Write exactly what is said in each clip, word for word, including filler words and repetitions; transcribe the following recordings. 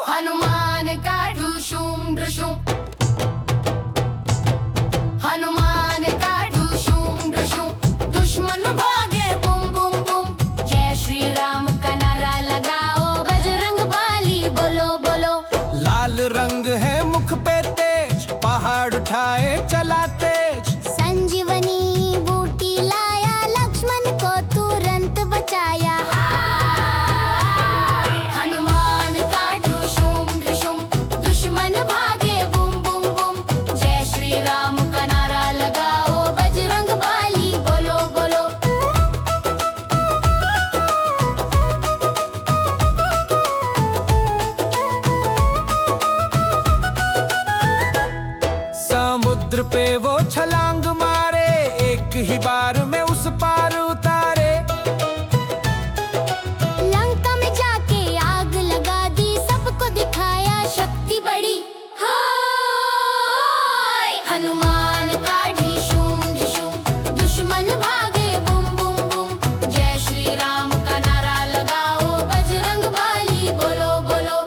हनुमान का ढुशुम ढुशुम, हनुमान का ढुशुम ढुशुम, दुश्मन भागे बुम बुम बुम। जय श्री राम का नारा लगाओ, बजरंग बली बोलो बोलो। लाल रंग है मुख पे तेज, पहाड़ उठाए चला तेज। संजीवनी बूटी लाया, लक्ष्मण को तुरंत बचाया। हनुमान का ढुशुम ढुशुम, दुश्मन भागे बुम बुम बुम। जय श्री राम का नारा लगाओ, बजरंग बली बोलो बोलो। समुद्र पे वो छलांग मारे, एक ही बार में उस पार उतारे। लंका में जाके आग लगा दी, सबको दिखाया शक्ति बड़ी। हाय हनुमान का ढिशुम ढिशुम, दुश्मन भागे बुम बुम बुम। जय श्री राम का नारा लगाओ, बजरंग बली बोलो बोलो।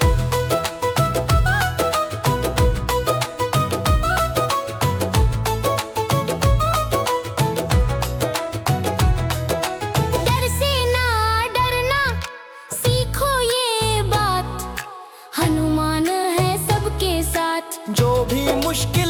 डर से ना डरना, सीखो ये बात, हनुमान है सबके साथ। जो भी मुश्किल